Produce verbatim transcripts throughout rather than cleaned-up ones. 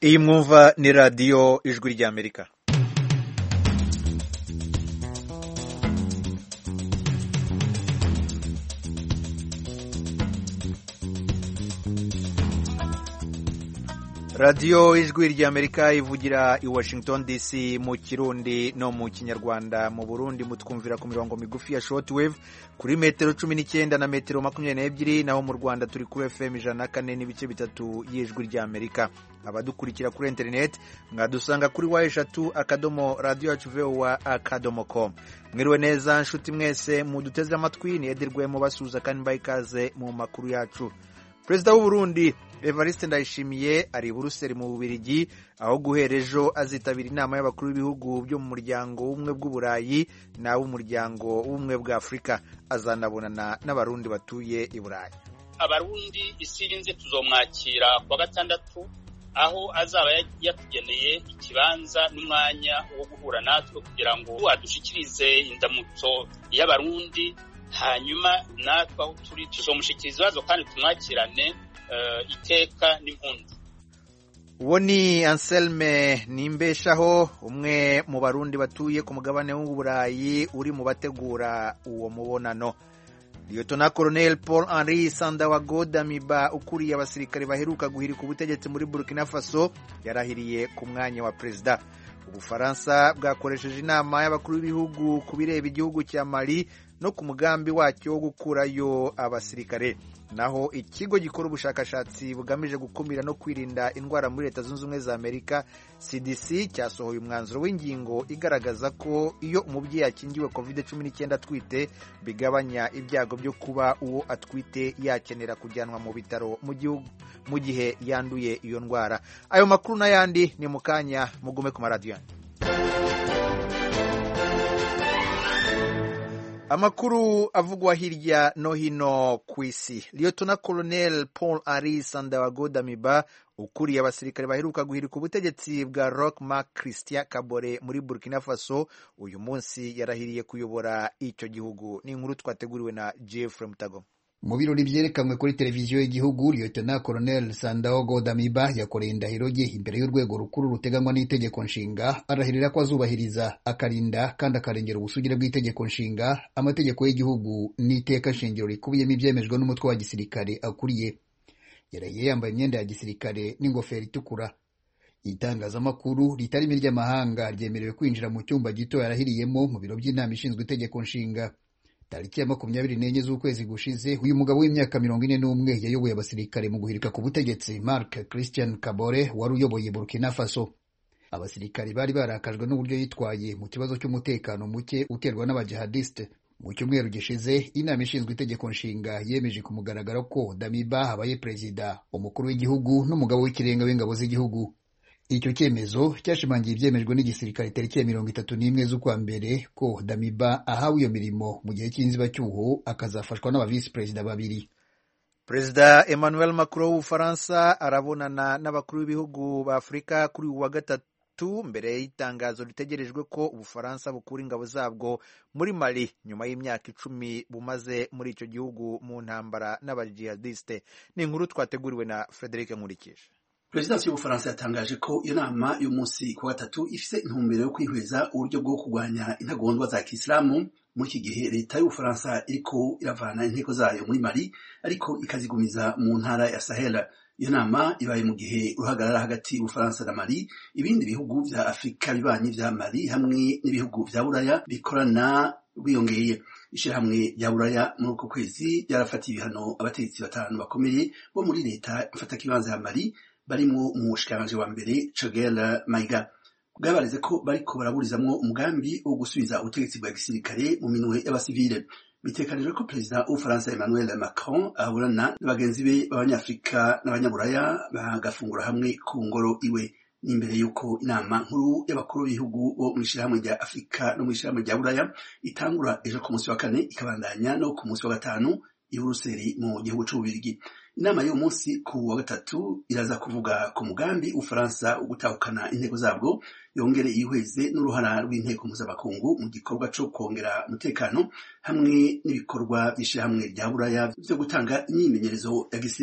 Iyi mwumva ni radiyo ijwi ry'Amerika. radiyo ijwi ry'Amerika ivugira i Washington D C mu Kirundi no mu Kinyarwanda. Mu Burundi mutwumvira ku mirongo migufi ya shortwave kuri metero cumi n'icyenda na metero makumyabiri n'ebyiri, naho mu Rwanda turi kuri F M ijana na kane n'ibice bitatu y'ijwi ry'Amerika. Abadukurikira kuri internet mwadusanga kuri wa eshatu akadomo radio yacu voa akadomo com. Mwiriwe neza nshuti mwese muduteze amatwi, ni Edirwe mu basuza kandi mbaye ikaze mu makuru yacu. Perezida w'u Burundi Evariste Ndayishimiye ari Buruseli mu Bubiligi, aho guhera ejo azitabira inama y'abakuru b'ibihugu byo mu muryango w'ubumwe bw'Uburayi na w'umuryango w'ubumwe bwa Afurika. Azanabonana n'abarundi batuye i Burayi. Abarundi isinze tuzomwakira kwa gatandatu, aho azaba yatugeneye ikibanza n'umwanya wo guhura natwe kugira ngo adushikirize indamutso y'abarundi, hanyuma natwe aho turi tuzomushikiriza ibibazo kandi tumwakirane uh, iteka n'impundu. Uwo ni Anselme Nimbeshaho, umwe mu barundi batuye ku mugabane w'Uburayi uri mu bategura uwo mubonano. Lieutenant Colonel Paul Henri Sandaogo Damiba, ukuriye abasirikare baheruka guhirika ubutegetsi muri Burkina Faso, yarahiriye ku mwanya wa perezida. Ubufaransa bwakoresheje inama y'abakuru b'ibihugu ku bireba igihugu cya Mali no ku mugambi wacyo wo gukurayo abasirikare. Naho ikigo gikora ubushakashatsi bugamije gukumira no kwirinda indwara muri Leta Zunze Ubumwe za Amerika C D C cyasohoye umwanzuro w'ingingo igaragaza ko iyo umubyeyi yakingiwe covid cumi n'icyenda atwite bigabanya ibyago byo kuba uwo atwite yakenera kujyanwa mu bitaro mu gihugu mu gihe yanduye iyo ndwara. Ayo makuru n'ayandi ni mukanya, mugume ku maradiyo. Amakuru avugwa hirya no hino ku isi. Lieutenant Colonel Paul Henri Sandaogo Damiba, ukuriye abasirikare baheruka guhirika ubutegetsi bwa Roch Marc Christian Kabore muri Burkina Faso, uyu munsi yarahiriye kuyobora icyo gihugu. Ni inkuru twateguriwe na Jeffrey Mutago. Mu birori byerekanwe kuri televiziyo y'igihugu, Lieutenant Colonel Sandaogo Damiba yakoreye indahiro ye imbere y'urwego rukuru ruteganywa n'itegeko nshinga, arahirira ko azubahiriza, akarinda kandi akarengera ubusugire bw'itegeko nshinga, amategeko y'igihugu n'iteka nshingiro rikubiyemo ibyemejwe n'umutwe wa gisirikare akuriye. Yaraye yambaye imyenda ya gisirikare n'ingofero itukura. Itangazamakuru ritari iry'amahanga ryemerewe kwinjira mu cyumba gito yarahiriyemo mu biro by'inama ishinzwe itegeko nshinga. Tariki ya makumyabiri n'enye z'ukwezi gushize, uyu mugabo w'imyaka mirongo ine n'umwe yayoboye abasirikare mu guhirika ku butegetsi Marc Christian Kabore wari uyoboye Burkina Faso. Abasirikare bari barakajwe n'uburyo yitwaye mu kibazo cy'umutekano muke uterwa n'abajihadiste. Mu cyumweru gishize, inama ishinzwe itegeko nshinga yemeje ku mugaragaro ko Damiba habaye perezida, umukuru w'igihugu n'umugabo w'ikirenga w'ingabo z'igihugu. Icyo cyemezo cyashimangiye ibyemejwe n'igisirikare tariki ya mirongo itatu n'imwe z'ukwa mbere ko Damiba ahawe iyo mirimo mu gihe cy'inzibacyuho, akazafashwa n'abavisi perezida babiri. Perezida Emmanuel Macron w'Ubufaransa arabonana n'abakuru b'ibihugu ba Afurika kuri uwa gatatu, mbere y'itangazo ritegerejwe ko Ubufaransa bukura ingabo zabwo muri Mali nyuma y'imyaka icumi bumaze muri icyo gihugu mu ntambara n'abajihadiste. Ni inkuru twateguriwe na Frederic Nkurikije. Perezidansi y'Ubufaransa yatangaje ko iyo nama y'umunsi ku gatatu ifise intumbero yo kwihweza uburyo bwo kurwanya intagondwa za Kisilamu muri iki gihe leta y'Ubufaransa iriko iravana inteko zayo muri Mali ariko ikazigumiza mu ntara ya Sahel. Iyo nama ibaye mu gihe uruhagarara hagati y'Ubufaransa na Mali, ibindi bihugu vya Afrika bibanyi vya Mali hamwe n'ibihugu vya Buraya bikorana bwiyongeye. Ishirahamwe rya Buraya muri uko kwezi yarafatiye ibihano abategetsi batanu bakomeye bo muri leta ifata kibanza ya Mali, barimo umushikiranganje wa mbere Choguel Maïga. Bwabareze ko bariko baraburizamwo umugambi wo gusubiza ubutegetsi bwa gisirikare mu minwe y'abasivile. Bitekanijwe ko perezida w'Ubufaransa Emmanuel Macron ahurana n'abagenzi be b'abanyafrika n'abanyaburaya bagafungura hamwe ku ngoro iwe. N'imbere yuko inama nkuru y'abakuru b'ibihugu bo mw'ishirahamwe rya Afrika no mw'ishirahamwe rya Buraya itangura ejo ku munsi wa kane ikabandanya no ku munsi wa gatanu i Buruseli mu gihugu c'Ububirigi. Inama y'uyu munsi ku wa gatatu iraza kuvuga ku mugambi Ufaransa ugutahukana inteko zabwo, yongere ihweze n'uruhara rw'inteko mpuzamakungu mu gikorwa cyo kongera umutekano hamwe n'ibikorwa by'ishirahamwe rya Buraya byo gutanga imyimenyerezo ya gisirikare.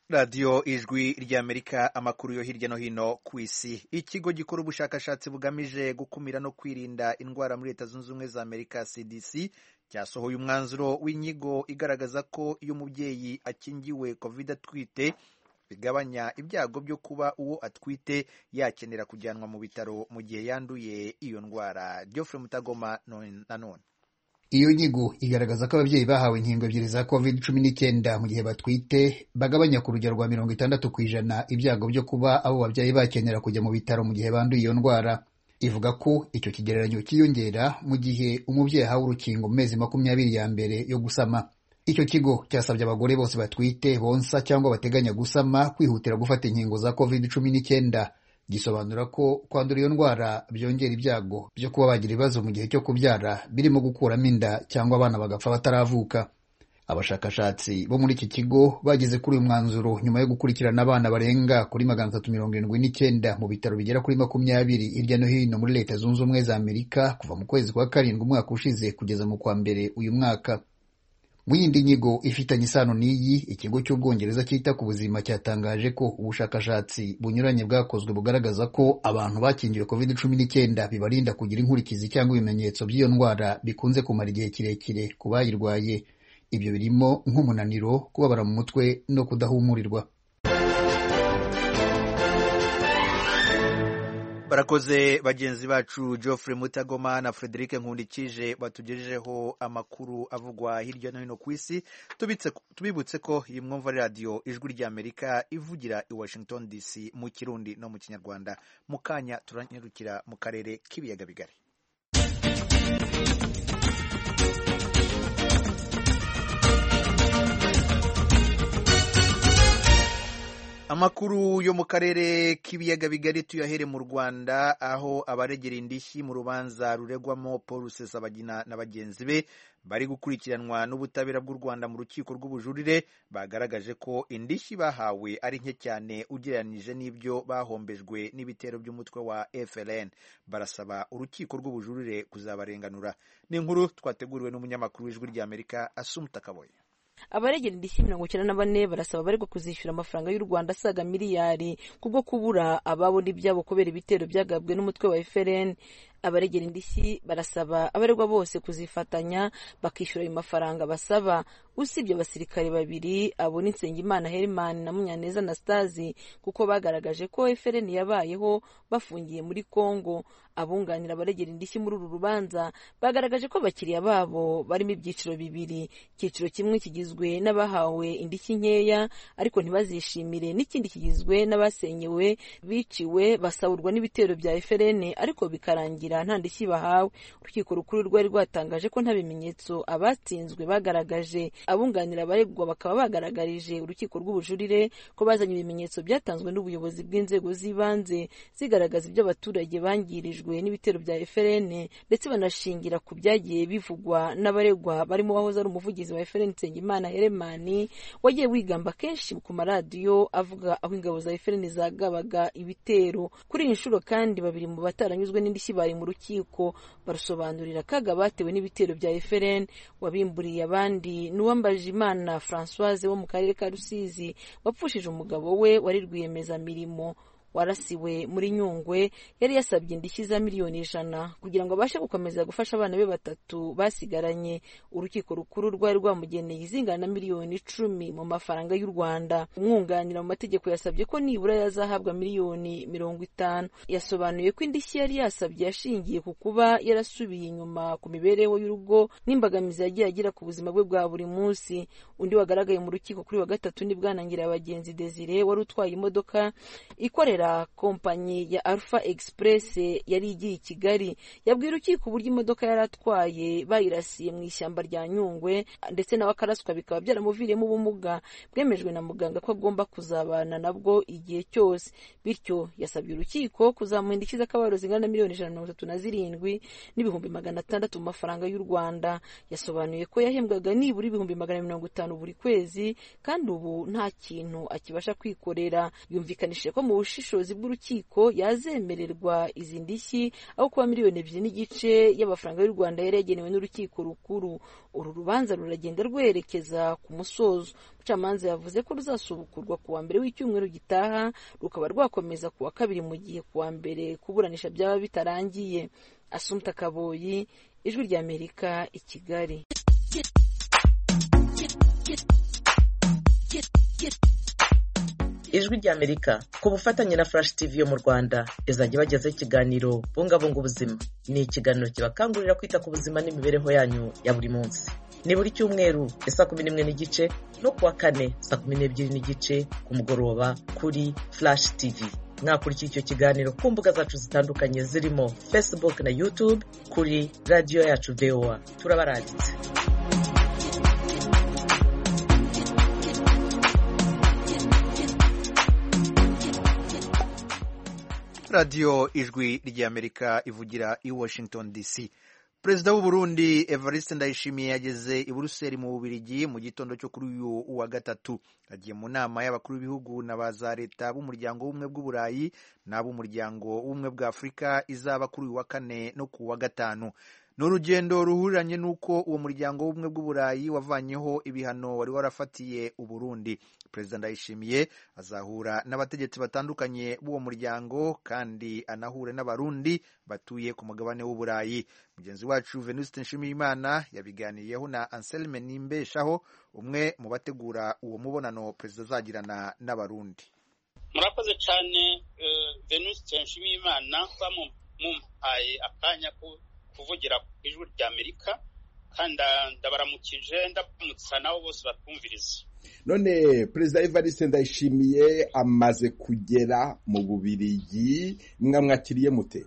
radiyo ijwi ry'Amerika, amakuru yo hirya no hino ku isi. Ikigo gikora ubushakashatsi bugamije gukumira no kwirinda indwara muri Leta Zunze Ubumwe za Amerika C D C cyasohoye umwanzuro w'inyigo igaragaza ko iyo umubyeyi akingiwe covid atwite bigabanya ibyago byo kuba uwo atwite yakenera kujyanwa mu bitaro mu gihe yanduye iyo ndwara. Geoffrey Mutagoma nanone. Iyo nyigo igaragaza ko ababyeyi bahawe inkingo ebyiri za covid cumi n'icyenda mu gihe batwite bagabanya ku rugero rwa mirongo itandatu ku ijana ibyago byo kuba abo babyeyi bakenera kujya mu bitaro mu gihe banduye iyo ndwara. Ivuga ko icyo kigereranyo cyiyongera mu gihe umubyeyi ahawe urukingo mu mezi makumyabiri ya mbere yo gusama. Icyo kigo cyasabye abagore bose batwite, bonsa cyangwa bateganya gusama kwihutira gufata inkingo za covid cumi n'icyenda. Gisobanura ko kwandura iyo ndwara byongera ibyago byo kuba bagira ibibazo mu gihe cyo kubyara, birimo gukuramo inda cyangwa abana bagapfa bataravuka. Abashakashatsi bo muri iki kigo bageze kuri uyu mwanzuro nyuma yo gukurikirana abana barenga kuri magana atatu mirongo irindwi n'icyenda mu bitaro bigera kuri makumyabiri hirya no hino muri Leta Zunze Ubumwe za Amerika kuva mu kwezi kwa karindwi umwaka ushize kugeza mu kwa mbere uyu mwaka. Mu yindi nyigo ifitanye isano n'iyi, ikigo cy'Ubwongereza cyita ku buzima cyatangaje ko ubushakashatsi bunyuranye bwakozwe bugaragaza ko abantu bakingiwe covid cumi n'icyenda bibarinda kugira inkurikizi cyangwa ibimenyetso by'iyo ndwara bikunze kumara igihe kirekire ku bayirwaye. Ibyo birimo nk'umunaniro, kubabara mu mutwe no kudahumurirwa. Barakoze bagenzi bacu Geoffrey Mutagoma na Frederic Nkundikije batugejejeho amakuru avugwa hirya no hino ku isi. Tubibutse ko iyi mwumva radio ijwi ry'Amerika ivugira i Washington D C mu Kirundi no mu Kinyarwanda. Mu kanya turanyarukira mu karere k'ibiyaga bigari. Amakuru yo mu karere k'ibiyaga bigari tuyahere mu Rwanda, aho abaregera indishyi mu rubanza ruregwamo Paul Rusesabagina na bagenzi be bari gukurikiranwa n'ubutabera bw'u Rwanda mu rukiko rw'ubujurire bagaragaje ko indishyi bahawe ari nke cyane ugereranije n'ibyo bahombejwe n'ibitero by'umutwe wa F L N. Barasaba urukiko rw'ubujurire kuzabarenganura. Ni inkuru twateguriwe n'umunyamakuru w'ijwi ry'Amerika Assumpta Kaboye. Abaregera indishyi mirongo icyenda na bane barasaba abaregwa kuzishyura amafaranga y'u Rwanda asaga miliyari kubwo kubura ababo n'ibyabo kubera ibitero byagabwe n'umutwe wa F L N. Abaregera indishyi barasaba abaregwa bose kuzifatanya bakishyura ayo mafaranga basaba, usibye abasirikare babiri abo ni Nsengimana Herman na Munyaneza Anastasi kuko bagaragaje ko F L N yabayeho bafungiye muri Kongo. Abunganira abaregera indishyi muri uru rubanza bagaragaje ko abakiriya babo barimo ibyiciro bibiri. Icyiciro kimwe kigizwe n'abahawe indishyi nkeya ariko ntibazishimire, n'ikindi kigizwe n'abasenyewe, biciwe, basahurwa n'ibitero bya F L N ariko bikarangira nta ndishyi bahawe. Urukiko rukuru rwari rwatangaje ko nta bimenyetso abatsinzwe bagaragaje. Abunganira abaregwa bakaba bagaragarije urukiko rw'ubujurire ko bazanye ibimenyetso byatanzwe n'ubuyobozi bw'inzego z'ibanze zigaragaza ibyo abaturage bangirijwe n'ibitero bya F L N, ndetse banashingira ku byagiye bivugwa n'abaregwa barimo wahoze ari umuvugizi wa F L N Nsengimana Herman wagiye wigamba kenshi ku maradiyo avuga aho ingabo za F L N zagabaga ibitero. Kuri iyi nshuro kandi babiri mu bataranyuzwe n'indishyi bari mu rukiko barusobanurira kaga batewe n'ibitero bya F L N. Wabimburiye abandi Nuwambajimana Françoise wo mu karere ka Rusizi wapfushije umugabo we wari rwiyemezamirimo warasiwe muri Nyungwe. Yari yasabye indishyi za miliyoni ijana kugira ngo abashe gukomeza gufasha abana be batatu basigaranye. Urukiko rukuru rwari rwamugeneye izingana na miliyoni icumi mu mafaranga y'u Rwanda. Umwunganira mu mategeko yasabye ko nibura yazahabwa miliyoni mirongo itanu. Yasobanuye ko indishyi yari yasabye yashingiye ku kuba yarasubiye inyuma ku mibereho y'urugo n'imbogamizi yagiye agira ku buzima bwe bwa buri munsi. Undi wagaragaye mu rukiko kuri wa gatatu ni Bwanangira abagenzi Desire wari utwaye imodoka ikorera kompanyi ya Alpha Express yari igiye i Kigali. Yabwiye urukiko uburyo imodoka yari atwaye bayirasiye mu ishyamba rya Nyungwe ndetse nawe akaraswa bikaba byaramuviriyemo ubumuga bwemejwe na muganga ko agomba kuzabana nabwo igihe cyose. Bityo yasabye urukiko kuzamuha indishyi z'akababaro zingana na miliyoni ijana na mirongo itatu na zirindwi n'ibihumbi magana atandatu mu mafaranga y'u Rwanda. Yasobanuye ko yahembwaga nibura ibihumbi magana mirongo itanu buri kwezi kandi ubu nta kintu akibasha kwikorera. Yumvikanishije ko mu bushisho ubushobozi bw'urukiko yazemererwa izi ndishyi aho kuba miliyoni ebyiri n'igice y'amafaranga y'u Rwanda yari yagenewe n'urukiko rukuru. Uru rubanza ruragenda rwerekeza ku musozo. Umucamanza yavuze ko ruzasubukurwa ku wa mbere w'icyumweru gitaha, rukaba rwakomeza ku wa kabiri mu gihe ku wa mbere kuburanisha byaba bitarangiye. Assumpta Kaboyi, Ijwi ry'Amerika, i Kigali. Ijwi ry'Amerika ku bufatanye na Flash T V yo mu Rwanda izajya bagezaho ikiganiro bungabunga ubuzima. Ni ikiganiro kibakangurira kwita ku buzima n'imibereho yanyu ya buri munsi. Ni buri cyumweru saa kumi n'imwe n'igice no kuwa kane saa kumi n'ebyiri n'igice ku mugoroba kuri Flash T V. Mwakurikira icyo kiganiro ku mbuga zacu zitandukanye zirimo Facebook na YouTube kuri radio yacu V O A. Turabarangitse. Radio Ijwi ry'Amerika ivugira i Washington D C. Perezida w'u Burundi Evariste Ndayishimiye yageze i Buruseli mu Bubiligi mu gitondo cyo kuri uyu wa gatatu. Agiye mu nama y'abakuru b'ibihugu na baza leta b'umuryango w'ubumwe bw'Uburayi n'ab'umuryango w'ubumwe bwa Afurika izaba kuri uyu wa kane no ku wa gatanu. Ni urugendo ruhuriranye n'uko uwo muryango w'ubumwe bw'Uburayi wavanyeho ibihano wari warafatiye u Burundi. Perezida Ndayishimiye azahura n'abategetsi batandukanye b'uwo muryango kandi anahure n'abarundi batuye ku mugabane w'Uburayi. Mugenzi wacu Venuste Nshimiyimana yabiganiriyeho na Anselme Nimbeshaho, umwe mu bategura uwo mubonano perezida azagirana n'abarundi. Murakoze cyane uh, Venuste Nshimiyimana kwa mumpaye akanya ko kuvugira ku Ijwi ry'Amerika kandi ndabaramukije ndamutsa nabo bose batwumviriza. None Perezida Evariste Ndayishimiye amaze kugera mu Bubiligi, mwamwakiriye mute?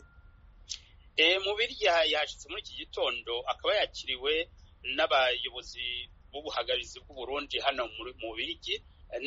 Eh mu Birya yashitse muri iki gitondo akaba yakiriwe n'abayobozi b'ubuhagarizi bw'u Burundi hano mu Bubiligi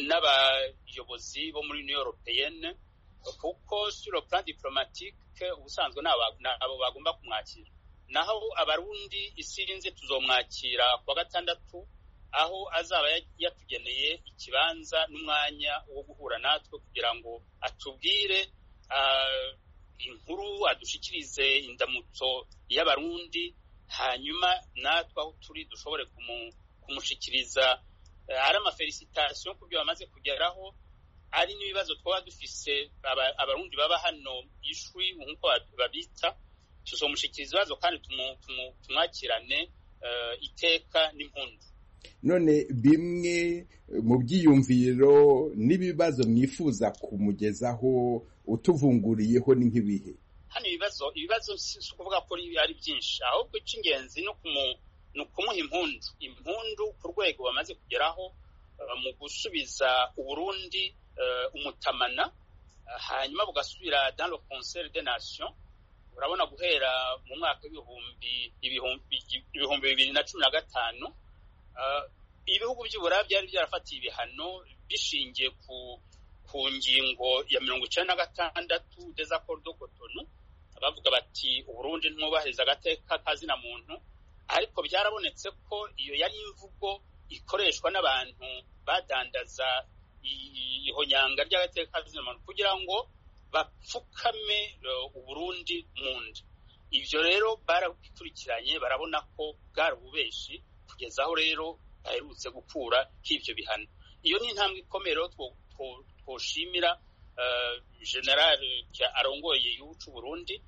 n'abayobozi bo muri Union Européenne, kuko sur le plan diplomatique ubusanzwe nabo bagomba kumwakira. Naho abarundi isinze tuzomwakira kwa gatandatu aho azaba yatugeneye ikibanza n'umwanya wo guhura natwe kugira ngo atubwire uh, inkuru adushikirize indamutso y'abarundi, hanyuma natwe aho turi dushobore kumushikiriza uh, ari ama felicitation kubyo bamaze kugeraho, ari n'ibibazo twaba dufise abarundi baba hano ishwi nkuko babita, tuzomushikiriza ibibazo kandi tumwakirane uh, iteka n'impundu. None bimwe mu byiyumviro n'ibibazo mwifuza kumugezaho utuvunguriyeho ni nk'ibihe? Hano ibibazo ibibazo si kuvuga ko ari byinshi, ahubwo icy'ingenzi no kumuha impundu impundu ku rwego bamaze kugeraho uh, mu gusubiza Uburundi uh, umutamana, uh, hanyuma bugasubira dans le concert des nations. Urabona guhera mu mwaka w'ibihumbi ibihumbi bibiri na cumi na gatanu uh, ibihugu by'Uburayi byari byarafatiye ibihano bishingiye ku ku ngingo ya mirongo icenda na gatandatu des accords de Cotonou, bavuga bati Uburundi ntubahiriza agateka kazina muntu, ariko byarabonetse ko iyo yari imvugo ikoreshwa n'abantu badandaza ihonyanga ry'agateka kazina muntu kugira ngo bapfukame uh, Uburundi munda. Ivyo rero barabikurikiranye barabona ko bwari ububeshi kugeza aho rero baherutse gukura k'ivyo bihano. Iyo ni intambwe ikomeye twoshimira uh, general arongoye y'ucu Burundi,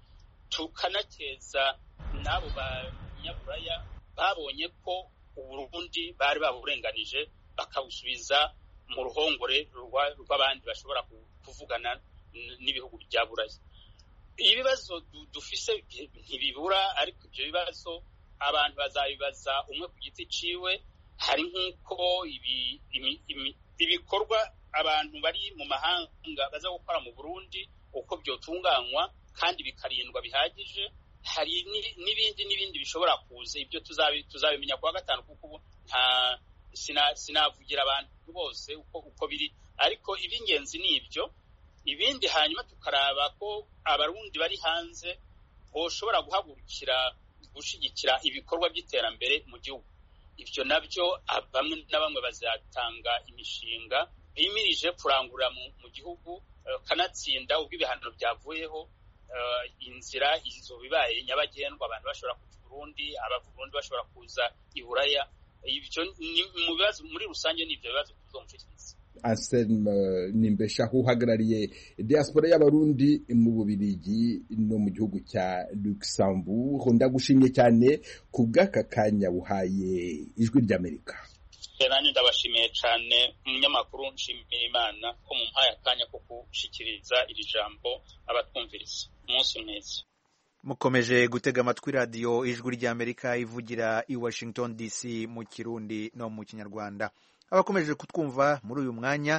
tukanakeza nabo banyaburaya babonye ko Uburundi bari baburenganije bakabusubiza mu ruhongore rw'abandi bashobora kuvugana n'ibihugu bya Burayi. Ibibazo dufise ntibibura, ariko ibyo bibazo abantu bazabibaza umwe ku giti ciwe. Hari nk'uko ibi ibikorwa abantu bari mu mahanga baza gukora mu Burundi uko byotunganywa kandi bikarindwa bihagije. Hari n'ibindi n'ibindi bishobora kuza, ibyo tuzabimenya kuwa gatanu kuko nta sinavugira abantu bose uko uko biri, ariko ibingenzi ni ibyo. Ibindi hanyuma tukaraba ko abarundi bari hanze boshobora guhagurukira gushigikira ibikorwa by'iterambere mu gihugu. Ibyo nabyo bamwe na bamwe bazatanga imishinga bimirije kurangura mu gihugu, kanatsinda ubwo ibihano byavuyeho inzira izo bibaye nyabagendwa abantu bashobora kuza Burundi abavurundi bashobora kuza i Buraya ibyo mu bibazo muri rusange n'ibyo bibazo tuzomushikiriza. Anselme Nimbeshaho uhagarariye diaspora y'abarundi mu Bubiligi no mu gihugu cya Luxembourg, ndagushimye cyane ku bw'aka kanya buhaye ijwi ry'Amerika. Nanjye ndabashimiye cyane umunyamakuru, nshimiye Imana ko mumpaye akanya ko gushikiriza iri jambo abatwumviriza. Umunsi mwiza. Mukomeje gutega amatwi radiyo ijwi ry'Amerika ivugira i Washington D C mu Kirundi no mu Kinyarwanda. Abakomeje kutwumva muri uyu mwanya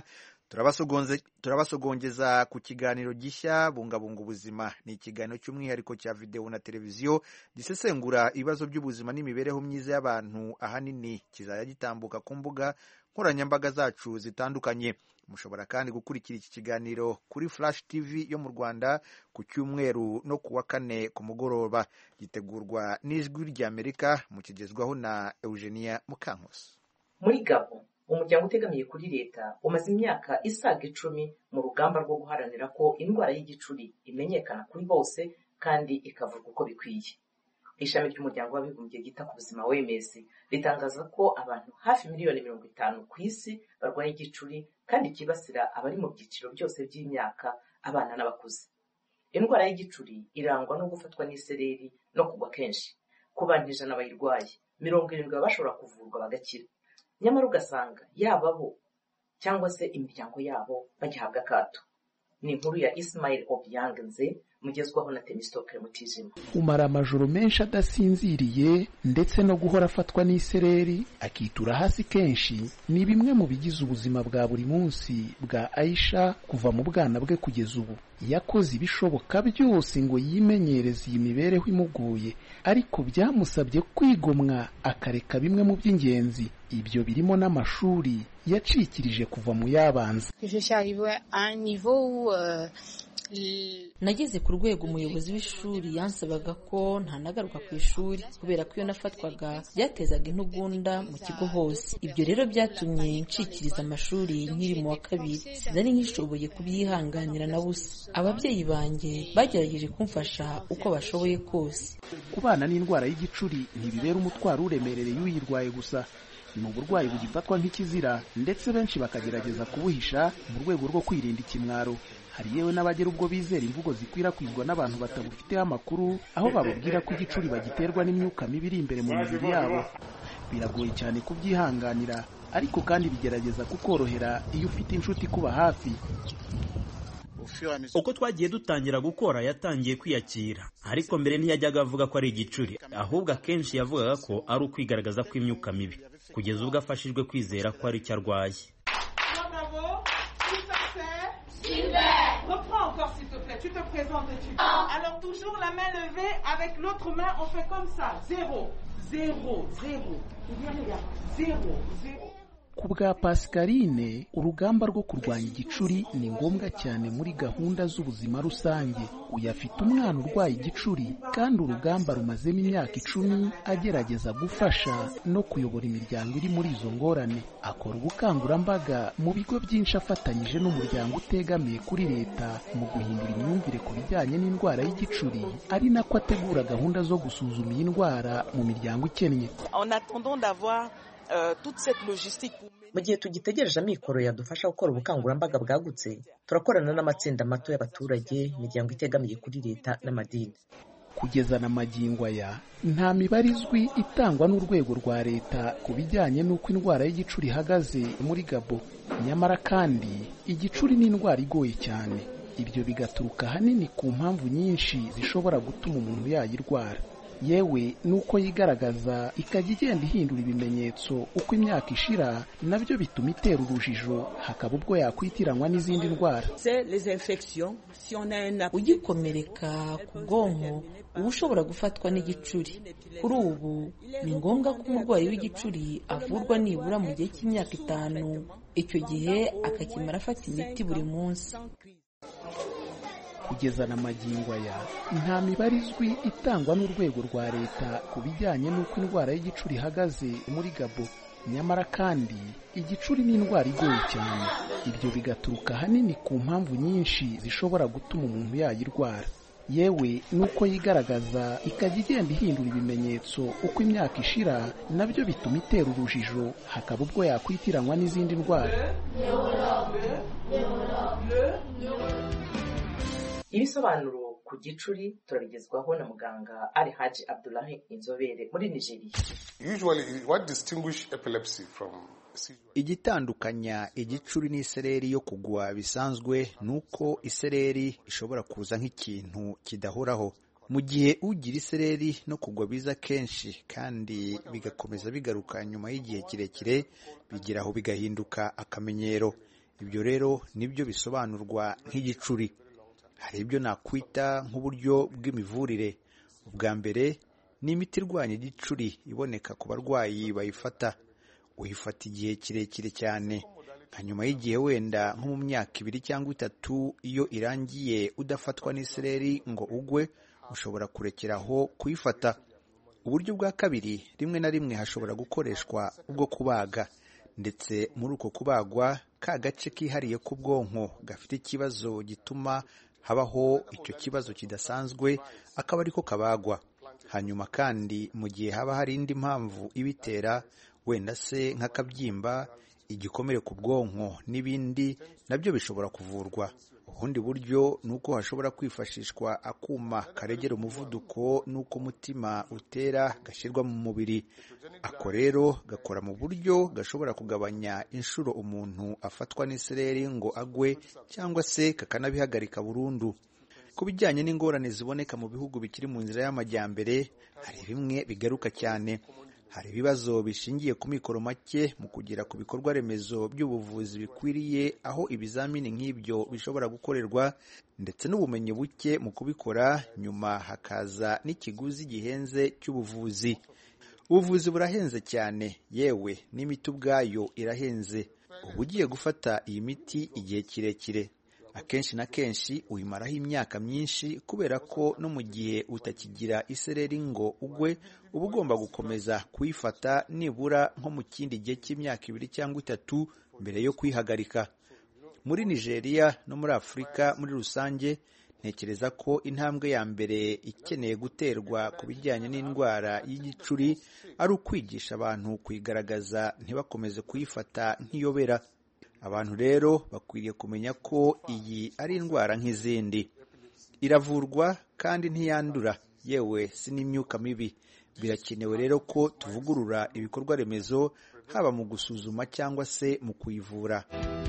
turabasogongeza ku kiganiro gishya bungabunga ubuzima. Ni ikiganiro cy'umwihariko cya video na televiziyo gisesengura ibibazo by'ubuzima n'imibereho myiza y'abantu, ahanini kizajya gitambuka ku mbuga nkoranyambaga zacu zitandukanye. Mushobora kandi gukurikira iki kiganiro kuri Flash T V yo mu Rwanda ku cyumweru no ku wa kane ku mugoroba. Gitegurwa n'ijwi ry'Amerika mu kigezwaho na Eugenia Mukankusi. Muri Gabo, umuryango utegamiye kuri leta umaze imyaka isaga icumi mu rugamba rwo guharanira ko indwara y'igicuri imenyekana kuri bose kandi ikavurwa uko bikwiye. Ishami ry'umuryango w'abibumbye ryita ku buzima O M S ritangaza ko abantu hafi miliyoni mirongo itanu ku isi barwaye igicuri kandi kibasira abari mu byiciro byose by'imyaka, abana n'abakuze. Indwara y'igicuri irangwa no gufatwa n'isereri no kugwa kenshi. Ku bantu ijana bayirwaye, mirongo irindwi bashobora kuvurwa bagakira. Nyamara ugasanga yaba bo cyangwa se imiryango yabo bagihabwa akato. Ni inkuru ya Ismail Obyangenze mugezwaho na Temistoke Mutijima. Umara amajoro menshi adasinziriye ndetse no guhora afatwa n'isereri akitura hasi kenshi ni bimwe mu bigize ubuzima bwa buri munsi bwa Aisha kuva mu bwana bwe kugeza ubu. Yakoze ibishoboka byose ngo yimenyereze iyi mibereho imugoye, ariko byamusabye kwigomwa akareka bimwe mu by'ingenzi. Ibyo birimo n'amashuri yacikirije kuva mu yabanza. Nageze ku rwego umuyobozi w'ishuri yansabaga ko ntanagaruka ku ishuri kubera ko iyo nafatwaga byatezaga intugunda mu kigo hose. Ibyo rero byatumye ncikiriza amashuri nkiri mu wa kabiri. Sinari nkishoboye kubyihanganira na busa. Ababyeyi banjye bagerageje kumfasha uko bashoboye kose. Kubana n'indwara y'igicuri ntibibera umutwaro uremerereye uyirwaye gusa. Ni uburwayi bugifatwa nk'ikizira ndetse benshi bakagerageza kubuhisha mu rwego rwo kwirinda ikimwaro. Hari yewe n'abagera ubwo bizera imvugo zikwirakwizwa n'abantu batabufiteho amakuru, aho bababwira ko igicuri bagiterwa n'imyuka mibi iri imbere mu mibiri yabo. Biragoye cyane kubyihanganira, ariko kandi bigerageza kukorohera iyo ufite inshuti kuba hafi. Uko twagiye dutangira gukora yatangiye kwiyakira, ariko mbere ntiyajyaga avuga ko ari igicuri, ahubwo akenshi yavugaga ko ari ukwigaragaza kw'imyuka mibi, kugeza ubwo afashijwe kwizera ko ari icyo arwaye. Reprends encore s'il te plaît, tu te présentes et tu... Alors toujours la main levée, avec l'autre main on fait comme ça, zéro, zéro, zéro. Bien les gars, zéro, zéro. Ku bwa Pascaline, urugamba rwo kurwanya igicuri ni ngombwa cyane muri gahunda z'ubuzima rusange. Uyu afite umwana urwaye igicuri kandi urugamba rumazemo imyaka icumi agerageza gufasha no kuyobora imiryango iri muri izo ngorane. Akora ubukangurambaga mu bigo byinshi afatanyije n'umuryango utegamiye kuri leta mu guhindura imyumvire ku bijyanye n'indwara y'igicuri, ari nako ategura gahunda zo gusuzuma iyi ndwara mu miryango ikennye. En attendant d'avoir Uh, toute cette logistique. Mu gihe tugitegereje amikoro yadufasha gukora ubukangurambaga bwagutse, turakorana n'amatsinda mato y'abaturage, imiryango itegamiye kuri leta n'amadini. Kugeza na magingo aya nta mibare izwi itangwa n'urwego rwa leta ku bijyanye n'uko indwara y'igicuri ihagaze muri Gabo. Nyamara kandi igicuri ni indwara igoye cyane. Ibyo bigaturuka hanini ku mpamvu nyinshi zishobora gutuma umuntu yayirwara. Yewe nuko yigaragaza ikajya igenda ihindura ibimenyetso uko imyaka ishira, nabyo bituma itera urujijo, hakaba ubwo yakwitiranwa n'izindi ndwara. Ugikomereka ku bwonko uba ushobora gufatwa n'igicuri. Kuri ubu ni ngombwa ko umurwayi w'igicuri avurwa nibura mu gihe cy'imyaka itanu, icyo gihe akakimara afata imiti buri munsi. Kugeza na magingo aya nta mibare izwi itangwa n'urwego rwa leta ku bijyanye n'uko indwara y'igicuri ihagaze muri Gabo. nyamara kandi igicuri ni indwara igoye cyane. Ibyo bigaturuka ahanini ku mpamvu nyinshi zishobora gutuma umuntu yayirwara, yewe nuko yigaragaza ikajya igenda ihindura ibimenyetso uko imyaka ishira, nabyo bituma itera urujijo, hakaba ubwo yakwitiranwa n'izindi ndwara. Ibisobanuro ku gicuri turabigezwaho na muganga Ali Haji Abdullahi, inzobere muri Nigeria. Usually what distinguish epilepsy from igitandukanya igicuri n'isereri yo kugwa bisanzwe nuko isereri ishobora kuza nk'ikintu kidahoraho, mu gihe ugira isereri no kugwa biza kenshi kandi bigakomeza bigaruka nyuma y'igihe kirekire, bigeraho bigahinduka akamenyero. Ibyo rero nibyo bisobanurwa nk'igicuri. Hari ibyo nakwita nk'uburyo bw'imivurire. Ubwa mbere ni imiti irwanya igicuri iboneka ku barwayi bayifata. Uyifata igihe kirekire cyane, nka nyuma y'igihe wenda nko mu myaka ibiri cyangwa itatu. Iyo irangiye udafatwa n'isereri ngo ugwe, ushobora kurekeraho kuyifata. Uburyo bwa kabiri, rimwe na rimwe hashobora gukoreshwa ubwo kubaga, ndetse muri uko kubagwa ka gace kihariye k'ubwonko gafite ikibazo gituma habaho icyo kibazo kidasanzwe akaba ariko kabagwa. Hanyuma kandi mu gihe haba hari indi mpamvu ibitera, wenda se nk'akabyimba, igikomere ku bwonko n'ibindi, nabyo bishobora kuvurwa. Ubundi buryo nuko hashobora kwifashishwa akuma karegera umuvuduko nuko umutima utera gashyirwa mu mubiri. Ako rero gakora mu buryo gashobora kugabanya inshuro umuntu afatwa n'isereri ngo agwe, cyangwa se kakanabihagarika burundu. Ku bijyanye n'ingorane ziboneka mu bihugu bikiri mu nzira y'amajyambere, hari bimwe bigaruka cyane. Hari ibibazo bishingiye ku mikoro make mu kugera ku bikorwa remezo by'ubuvuzi bikwiriye aho ibizamini nk'ibyo bishobora gukorerwa, ndetse n'ubumenyi buke mu kubikora. Nyuma hakaza n'ikiguzi gihenze cy'ubuvuzi. Ubuvuzi burahenze cyane, yewe n'imiti ubwayo irahenze. Uba ugiye gufata iyi miti igihe kirekire, akenshi na kenshi uyimaraho imyaka myinshi, kubera ko no mu gihe utakigira isereri ngo ugwe, uba ugomba gukomeza kuyifata nibura nko mu kindi gihe cy'imyaka ibiri cyangwa itatu mbere yo kuyihagarika. Muri Nigeria no muri Afurika muri rusange, ntekereza ko intambwe ya mbere ikeneye guterwa ku bijyanye n'indwara y'igicuri ari ukwigisha abantu kuyigaragaza, ntibakomeze kuyifata nk'iyobera. Abantu rero bakwiriye kumenya ko iyi ari indwara nk'izindi, iravurwa kandi ntiyandura, yewe si n'imyuka mibi. Birakenewe rero ko tuvugurura ibikorwa remezo, haba mu gusuzuma cyangwa se mu kuyivura.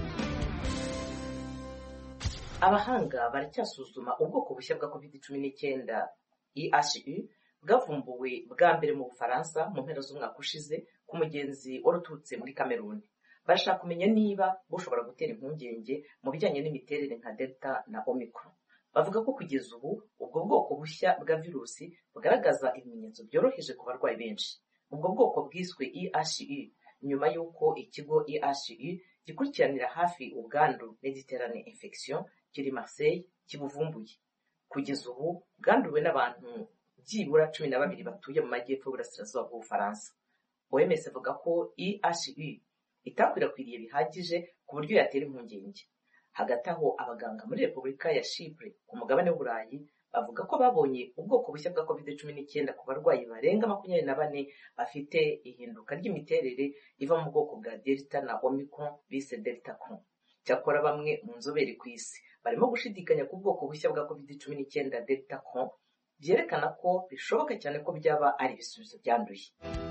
Abahanga baracyasuzuma ubwoko bushya bwa covid cumi n'icyenda E H U bwavumbuwe bwa mbere mu Bufaransa mu mpera z'umwaka ushize ku mugenzi waraturutse muri Cameroon. Barashaka kumenya niba bushobora gutera impungenge mu bijyanye n'imiterere nka Delta na Omicron. Bavuga ko kugeza ubu ubwo bwoko bushya bwa virusi bugaragaza ibimenyetso byoroheje ku barwayi benshi. Ubwo bwoko bwiswe E H U nyuma y'uko ikigo E H U gikurikiranira hafi ubwandu Mediterranean Infection kiri Marseille kibuvumbuye. Kugeza ubu bwanduwe n'abantu byibura cumi na babiri batuye mu majyepfo y'uburasirazuba bw'Ubufaransa. O M S avuga ko E H U itakwirakwiriye bihagije ku buryo yatera impungenge. Hagati aho abaganga muri Repubulika ya Chypre ku mugabane w'Uburayi bavuga ko babonye ubwoko bushya bwa covid cumi n'icyenda ku barwayi barenga makumyabiri na bane bafite ihinduka ry'imiterere iva mu bwoko bwa Delta na Omicron bise Delta Cron. Cyakora bamwe mu nzobere ku isi barimo gushidikanya ku bwoko bushya bwa covid cumi n'icyenda Delta Cron, byerekana ko bishoboka cyane ko byaba ari ibisubizo byanduye.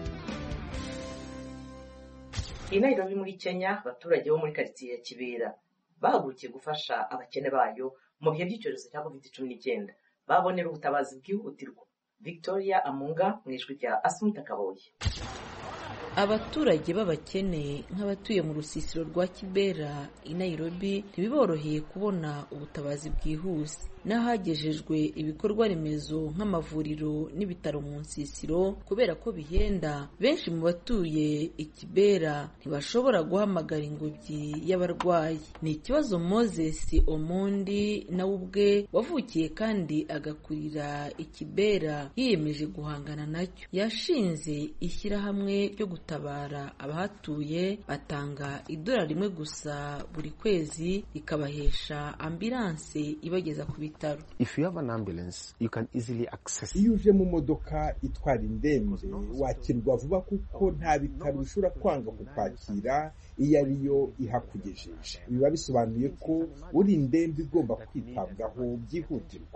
I Nairobi muri Kenya, abaturage bo muri karitsiye ya Kibera bahagurukiye gufasha abakene bayo mu bihe by'icyorezo cya covid cumi n'icyenda. Babonera ubutabazi bwihutirwa. Victoria Amunga mu ijwi rya Asumta Kaboyi. Abaturage b'abakene nk'abatuye mu rusisiro rwa Kibera i Nairobi ntibiboroheye kubona ubutabazi bwihuse. n'ahagejejwe ibikorwa remezo nk'amavuriro n'ibitaro mu nsisiro kubera ko bihenda. Benshi mu batuye Ikibera ntibashobora guhamagara ingobyi y'abarwayi. Ni ikibazo Moses Omondi nawe ubwe wavukiye kandi agakurira Ikibera yiyemeje guhangana nacyo. Yashinze ishyirahamwe ryo gutabara abahatuye, batanga idolari rimwe gusa buri kwezi rikabahesha ambulanse ibageza ku bitaro. If you have an ambulance, you can easily access. Iyo uje mu modoka itwara indembe wakirwa vuba kuko nta bitaro bishobora kwanga kukwakira iyo ariyo ihakugejeje. Biba bisobanuye ko uri indembe igomba kwitabwaho byihutirwa.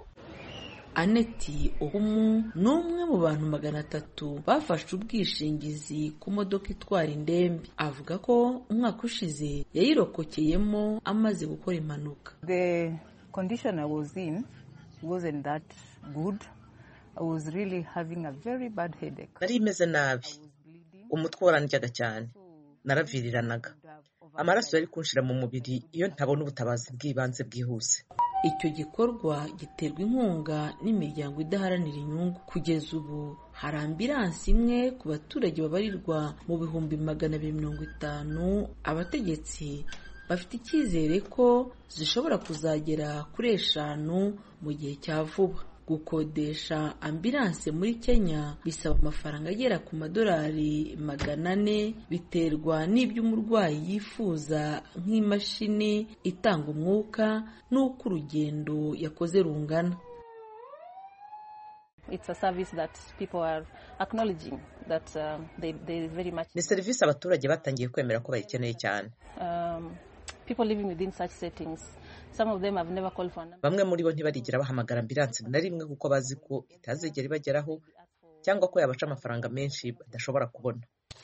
Aneti Ohumu ni umwe mu bantu magana atatu bafashe ubwishingizi ku modoka itwara indembe. Avuga ko umwaka ushize yayirokokeyemo amaze gukora impanuka. The condition I was in wasn't that good. I was really having a very bad headache. Nari imeze nabi, umutwe warandyaga cyane, naraviriranaga, amaraso yari kunshira mu mubiri iyo ntabona ubutabazi bw'ibanze bwihuse. Icyo gikorwa giterwa inkunga n'imiryango idaharanira inyungu. Kugeza ubu hari ambulanse imwe ku baturage babarirwa mu bihumbi magana abiri mirongo itanu. Abategetsi bafite icyizere ko zishobora kuzagera kuri eshanu mu gihe cya vuba. Gukodesha ambulanse muri Kenya bisaba amafaranga agera ku madolari magana ane, biterwa n'ibyo umurwayi yifuza nk'imashini itanga umwuka n'uko urugendo yakoze rungana. It's a service that people are acknowledging that um, they they very much. Ni serivisi abaturage batangiye kwemera ko bayikeneye cyane. Um, people living within such settings, some of them have never called for. Bamwe muri bo ntibarigira bahamagara ambulance na rimwe kuko bazi ko itazigera ibageraho cyangwa ko yabaca amafaranga menshi badashobora kubona.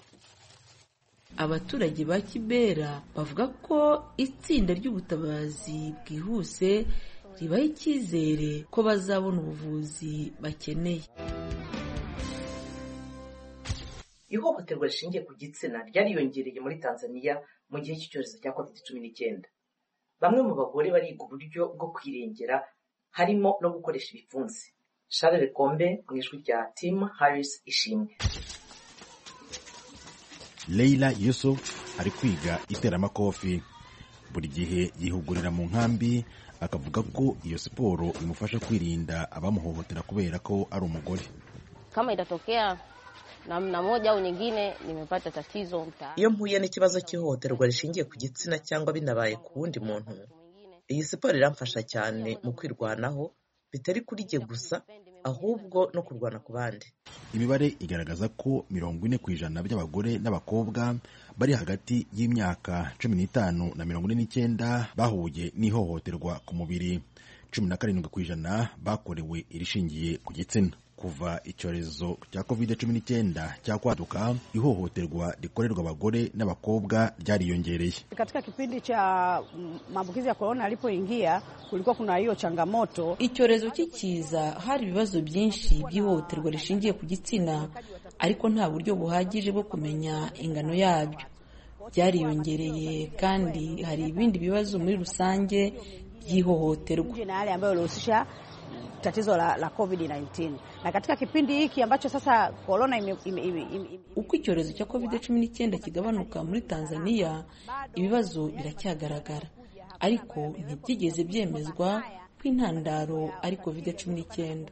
Abaturage ba Kibera bavuga ko itsinda ry'ubutabazi bwihuse ribaye icyizere ko bazabona ubuvuzi bakeneye. Ihohoterwa rishingiye ku gitsina ryariyongereye muri Tanzania mu gihe cy'icyorezo cya covid cumi n'icyenda. Bamwe mu bagore bariga uburyo bwo kwirengera harimo no gukoresha ibipfunsi. Charles Kombe mu ijwi rya Tim Harris Ishimwe. Leila Yusuf ari kwiga iteramakofi. Buri gihe yihugurira mu nkambi, akavuga ko iyo siporo imufasha kwirinda abamuhohotera kubera ko ari umugore. Kama itatokea namna moja au nyingine nimepata tatizo mta. Iyo mpuye n'ikibazo cy'ihohoterwa rishingiye ku gitsina cyangwa binabaye ku wundi muntu, iyi siporo iramfasha cyane mu kwirwanaho, bitari kuri jye gusa ahubwo no kurwana ku bandi. Imibare igaragaza ko mirongo ine ku ijana by'abagore n'abakobwa bari hagati y'imyaka cumi n'itanu na mirongo ine n'icyenda bahuye n'ihohoterwa ku mubiri. Cumi na karindwi ku ijana bakorewe irishingiye ku gitsina. Kuva icyorezo cya covid cumi n'icyenda cyakwaduka, ihohoterwa rikorerwa abagore n'abakobwa ryariyongereye. Katika kipindi cha maambukizi ya corona alipoingia kulikuwa kuna hiyo changamoto. Icyorezo kikiza hari ibibazo byinshi by'ihohoterwa rishingiye ku gitsina, ariko nta buryo buhagije bwo kumenya ingano yabyo. Byariyongereye kandi hari ibindi bibazo muri rusange by'ihohoterwa. Na yale ambayo yalihusisha tatizo la, la covid nineteen. Na katika kipindi hiki ambacho sasa corona ime, ime, ime, ime. Uko icyorezo cya covid cumi n'icyenda kigabanuka muri Tanzania, ibibazo biracyagaragara, ariko ntibyigeze byemezwa ko intandaro ari covid cumi n'icyenda.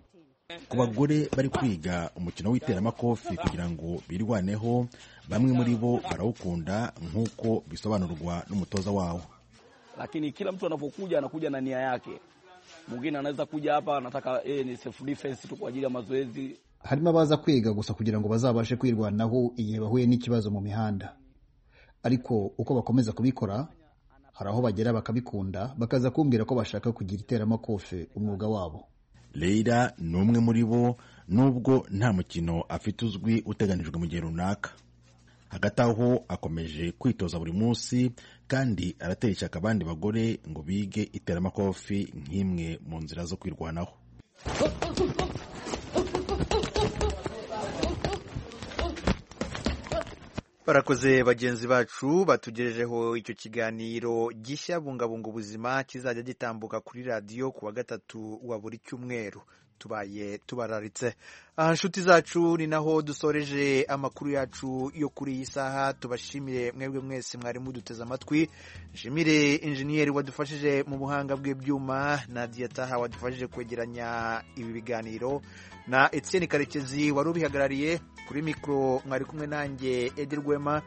Ku bagore bari kwiga umukino w'iteramakofi kugira ngo birwaneho, bamwe muri bo barawukunda nk'uko bisobanurwa n'umutoza wawo. Lakini kila mtu anapokuja anakuja na nia yake. Mwingine anaweza kuja hapa anataka eh ni self defense tu kwa ajili ya mazoezi. Harimo abaza kwiga gusa kugira ngo bazabashe kwirwanaho igihe bahuye n'ikibazo mu mihanda. Ariko uko bakomeza kubikora, hari aho bagera bakabikunda, bakaza kumbwira ko bashaka kugira iteramakofe umwuga wabo. Leila ni umwe muri bo, nubwo nta mukino afite uzwi uteganijwe mu gihe runaka. Hagati aho akomeje kwitoza buri munsi kandi aratera ishyaka abandi bagore ngo bige iteramakofi nk'imwe mu nzira zo kwirwanaho. barakoze bagenzi bacu batugejejeho icyo kiganiro gishya bungabunga ubuzima kizajya gitambuka kuri radiyo kuwa gatatu wa buri cyumweru. Tubaye tubararitse aha nshuti zacu, ni naho dusoreje amakuru yacu yo kuri iyi saha. Tubashimire mwebwe mwese mwari muduteze amatwi. Nshimire injeniyeri wadufashije mu buhanga bw'ibyuma, Nadia Taha wadufashije kwegeranya ibi biganiro, na Etienne Karekezi wari ubihagarariye. Kuri mikoro mwari kumwe nanjye Edi Rwema,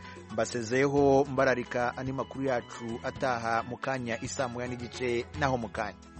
mbasezeho mbararika andi makuru yacu ataha mu kanya isaa moya n'igice naho mu kanya.